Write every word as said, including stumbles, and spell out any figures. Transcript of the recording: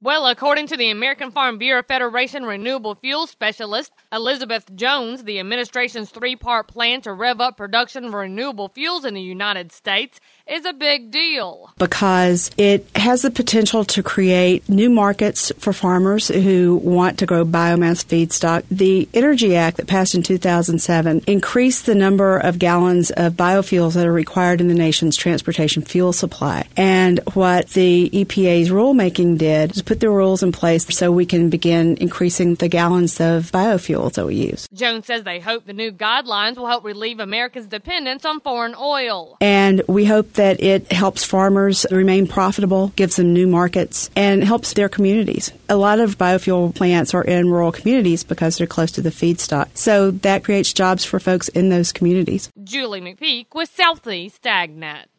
Well, according to the American Farm Bureau Federation renewable fuel specialist Elizabeth Jones, the administration's three-part plan to rev up production of renewable fuels in the United States is a big deal. Because it has the potential to create new markets for farmers who want to grow biomass feedstock. The Energy Act that passed in two thousand seven increased the number of gallons of biofuels that are required in the nation's transportation fuel supply. And what the E P A's rulemaking did was put the rules in place so we can begin increasing the gallons of biofuels that we use. Jones says they hope the new guidelines will help relieve America's dependence on foreign oil. And we hope that it helps farmers remain profitable, gives them new markets, and helps their communities. A lot of biofuel plants are in rural communities because they're close to the feedstock. So that creates jobs for folks in those communities. Julie McPeak with Southeast AgNet.